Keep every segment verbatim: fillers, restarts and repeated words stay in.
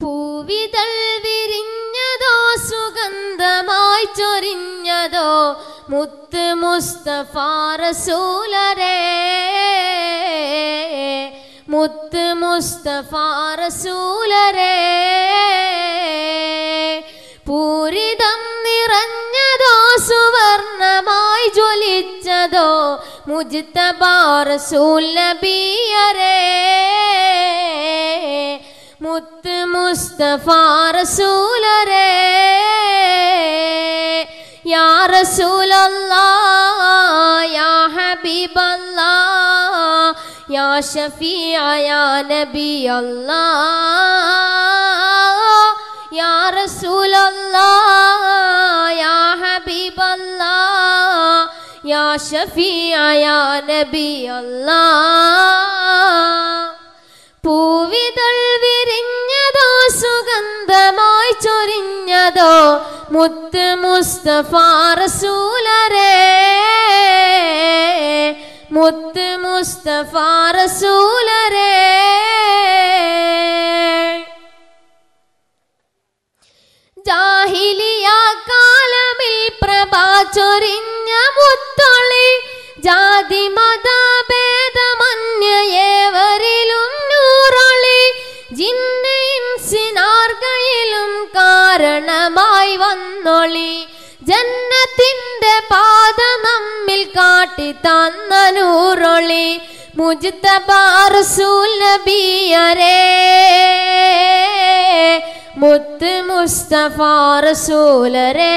പൂവിതൾ വിരിഞ്ഞതോ സുഗന്ധമായി ചൊരിഞ്ഞതോ മുത്ത് മുസ്തഫ റസൂലരേ, മുത്ത് മുസ്തഫ റസൂലരേ. പൂരിതം നിറഞ്ഞതോ സുവർണമായി ജ്വലിച്ചതോ മുജ്തബ റസൂൽ നബിയരേ, മുത്ത് മുസ്തഫ റസൂലരേ. യാ റസൂലല്ലാഹ് യാ ഹബീബല്ലാഹ് യാ ഷഫീഅ യാ നബിയല്ലാഹ്. യാ റസൂലല്ലാഹ് യാ ഹബീബല്ലാഹ് യാ ഷഫീഅ യാ നബിയല്ലാഹ്. പൂവിതൾ വിരിഞ്ഞതോ സുഗന്ധമായി ചൊരിഞ്ഞതോ മുത്ത് മുസ്തഫ റസൂലരേ, മുത്ത് മുസ്തഫ റസൂലരേ. ജാഹിലിയ കാലമിൽ പ്രഭാ ചൊരിഞ്ഞ മുത്തൊളി, ജാതി മതഭേദമന്യേവരിലും നൂറൊളി, ജിന്ന് ഇൻസിനാർഗയിലും കാരണമായി വന്നൊളി, ജന്നത്തിന്റെ പാത നമ്മിൽ കാട്ടി തന്ന നൂറൊളി, മുജ്തബ റസൂൽ നബിയരേ, മുത്ത് മുസ്തഫ റസൂലരേ,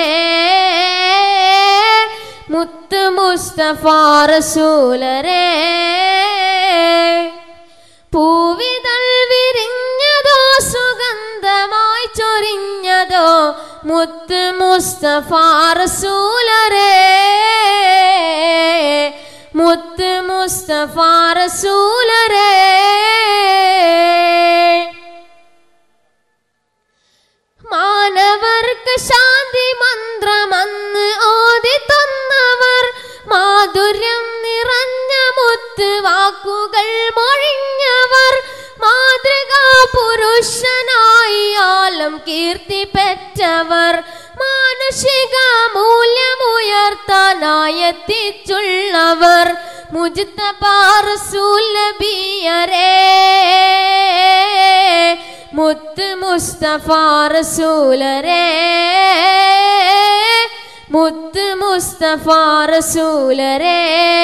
മുത്ത് മുസ്തഫ റസൂലരേ. പൂവിതൾ വിരിഞ്ഞതോ സുഗന്ധമായി ചൊരിഞ്ഞതോ മുത്ത് മുസ്തഫ റസൂലരേ, മുത്ത് മുസ്തഫ റസൂലരേ. മാനവർക്ക് ശാന്തി മന്ത്രമന്ന് ഓതി തന്നവർ, മാധുര്യം നിറഞ്ഞ മുത്ത് വാക്കുകൾ മൊഴിഞ്ഞവർ, മാതൃകാ പുരുഷനായി ആലം കീർത്തി പെറ്റവർ, മാനുഷിക മൂല്യമുയർത്താനായി എത്തിച്ചുള്ളവർ, മുജ്തബ റസൂൽ നബിയരേ, മുത്ത് മുസ്തഫ റസൂലരേ, മുത്ത് മുസ്തഫ റസൂലരേ.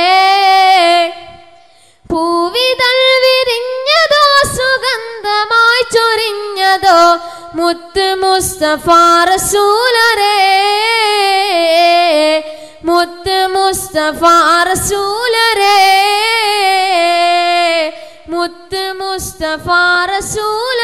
പൂവിതൾ വിരിഞ്ഞതോ സുഗന്ധമായി ചൊരിഞ്ഞതോ മുത്ത് മുസ്തഫ റസൂലരേ, മുത്ത് മുസ്തഫ റസൂലരേ, മുത്ത് മുസ്തഫ റസൂൽ